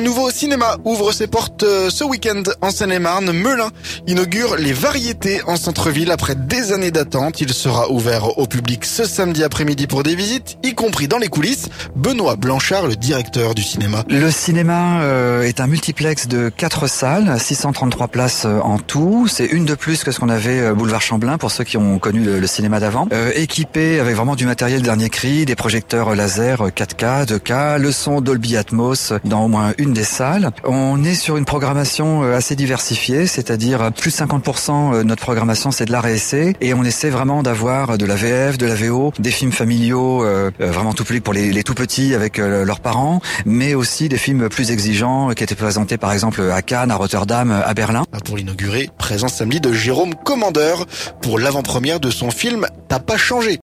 Un nouveau cinéma ouvre ses portes ce week-end en Seine-et-Marne. Melun inaugure les variétés en centre-ville après des années d'attente. Il sera ouvert au public ce samedi après-midi pour des visites, y compris dans les coulisses. Benoît Blanchard, le directeur du cinéma. Le cinéma est un multiplex de 4 salles, 633 places en tout. C'est une de plus que ce qu'on avait boulevard Chamblin pour ceux qui ont connu le cinéma d'avant. Équipé avec vraiment du matériel dernier cri, des projecteurs laser 4K, 2K, le son Dolby Atmos dans au moins une des salles. On est sur une programmation assez diversifiée, c'est-à-dire plus de 50% de notre programmation c'est de l'art et essai, et on essaie vraiment d'avoir de la VF, de la VO, des films familiaux vraiment tout public pour les tout petits avec leurs parents, mais aussi des films plus exigeants qui étaient présentés par exemple à Cannes, à Rotterdam, à Berlin. Pour l'inaugurer, présence samedi de Jérôme Commandeur pour l'avant-première de son film T'as pas changé.